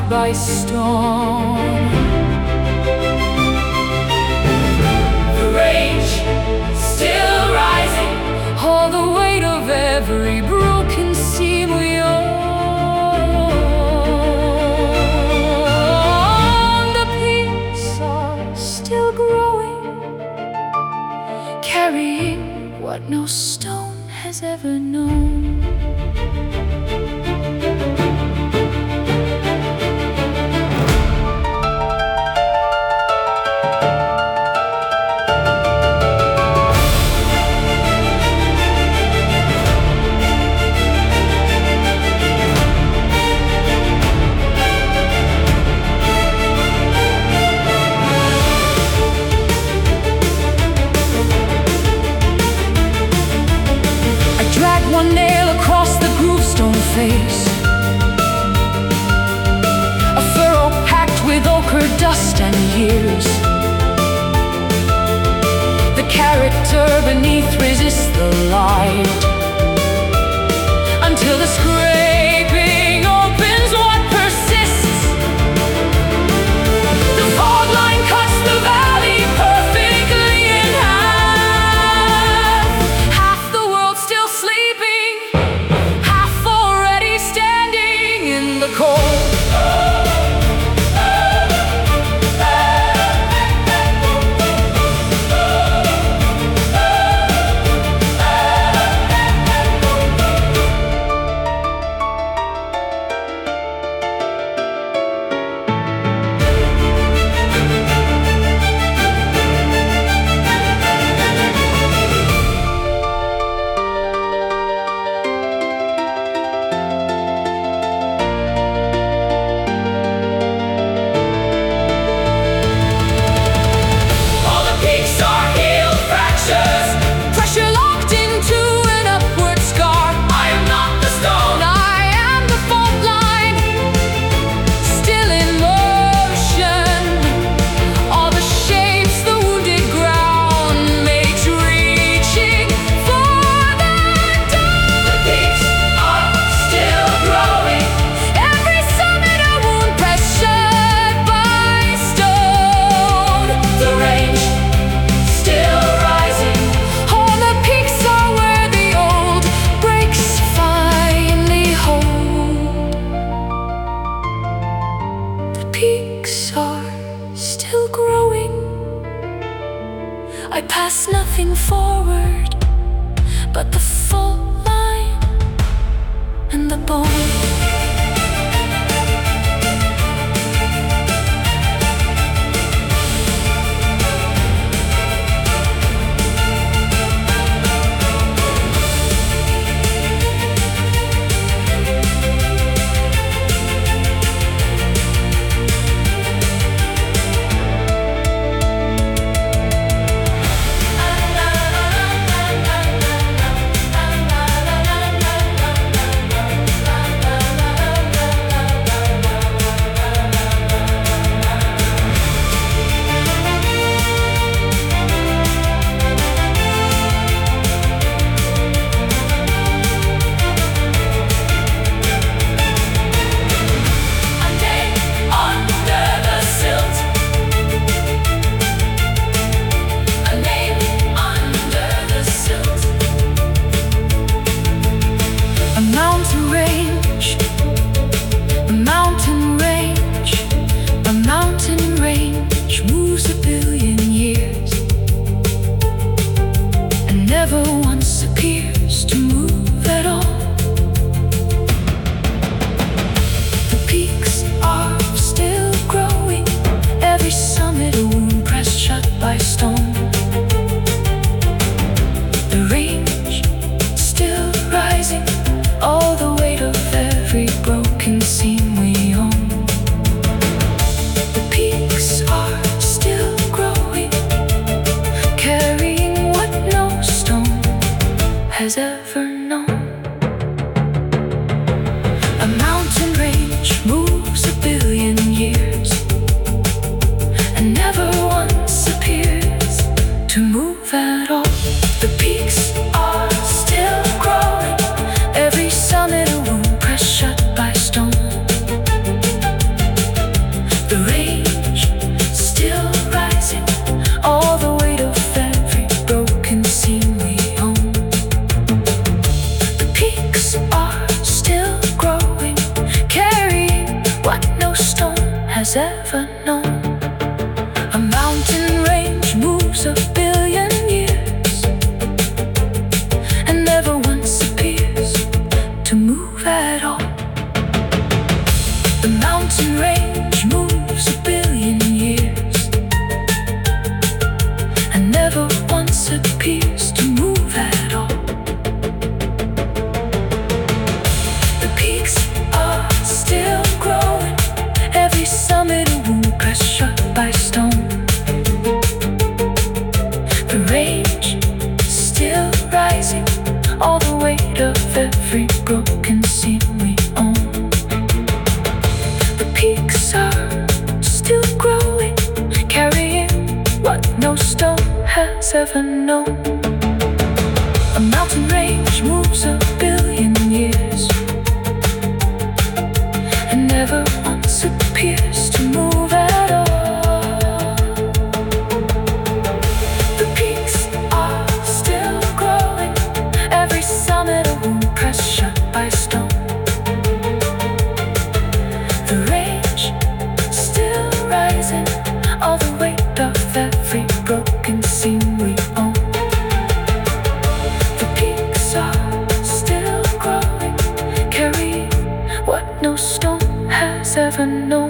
by storm. The range still rising, all the weight of every broken seam we own. The peaks are still growing, carrying what no stone has ever known. One nail across the gravestone face, a furrow packed with ochre dust and years. The character beneath resists the light until the scraping opens what persists. The fog line cuts the valley perfectly in half. Half the world still sleeping, the cold. Peaks are still growing. I pass nothing forward but the full line and the bone. Never once appears to move at all. The peaks are still growing, every summit a wound pressed shut by stone. The range still rising, all the weight of every broken seam we own. The peaks are still growing, carrying what no stone has ever known. A mountain range moves a billion years and never once appears to move at all. The peaks are still growing, every summit a wound pressed shut by stone. all the weight of every broken scene we own. The peaks are still growing, carrying what no stone has ever known. A mountain range moves a billion years and never once appears to move at all. The peaks are still growing, every summit a wound pressed shut by stone. The range still rising, all the weight of every broken scene we own. The peaks are still growing, carrying what no stone has ever known.